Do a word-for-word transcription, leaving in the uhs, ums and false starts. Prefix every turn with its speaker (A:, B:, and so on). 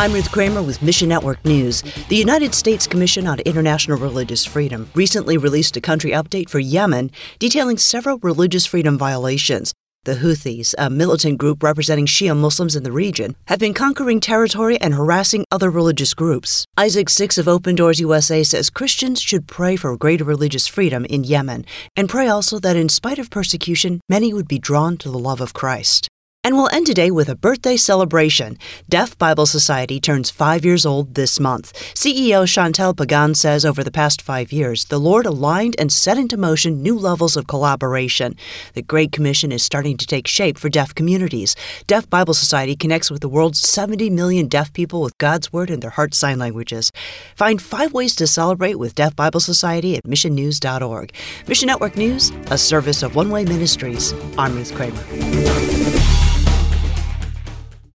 A: I'm Ruth Kramer with Mission Network News. The United States Commission on International Religious Freedom recently released a country update for Yemen detailing several religious freedom violations. The Houthis, a militant group representing Shia Muslims in the region, have been conquering territory and harassing other religious groups. Isaac Six of Open Doors U S A says Christians should pray for greater religious freedom in Yemen and pray also that in spite of persecution, many would be drawn to the love of Christ. And we'll end today with a birthday celebration. Deaf Bible Society turns five years old this month. C E O Chantel Pagan says over the past five years, the Lord aligned and set into motion new levels of collaboration. The Great Commission is starting to take shape for deaf communities. Deaf Bible Society connects with the world's seventy million deaf people with God's Word in their heart sign languages. Find five ways to celebrate with Deaf Bible Society at mission news dot org. Mission Network News, a service of One Way Ministries. I'm Ruth Kramer.